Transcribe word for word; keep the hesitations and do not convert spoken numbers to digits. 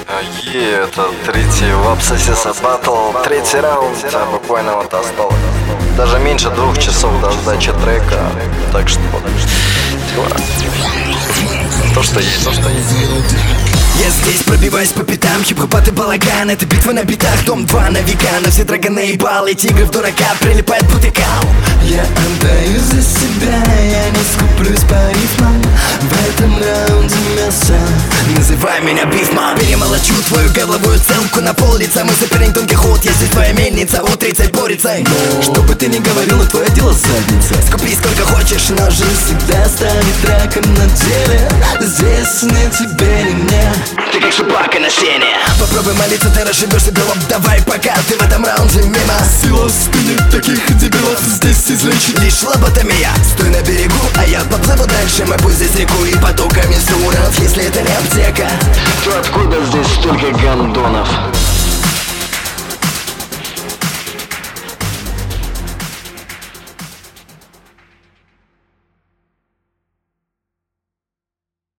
Е, это третий Вапсосиса батл, третий раунд, а буквально вот осталось даже меньше двух часов до сдачи трека. Так что, то, что есть, то, что есть. Я здесь пробиваюсь по пятам, хип-хопат и балаган. Это битва на битах, дом два на века. На все драгоны и баллы, тигров дурака прилипает бутыкал. Я отдаю за себя, я не скуплюсь по рифмам. В этом раунде мясо, называй меня Бифман. Перемолочу твою горловую целку на пол лица. Мы соперник Дон Кихот, я здесь твоя мельница. Вот тридцать борется, но что бы ты ни говорил, но твое дело задница. Скупи сколько хочешь, но жизнь всегда станет раком на деле. Здесь не тебе, не мне. Ты как собака на сене. Попробуй молиться, ты расшибешься белом. Давай пока ты в этом раунде мимо. Сила в спине таких дебилов здесь излечит лишь лоботомия. Стой на берегу, а я поплыву дальше. Мы пусть здесь реку и потоками суров, если это не аптека. То откуда здесь столько гандонов?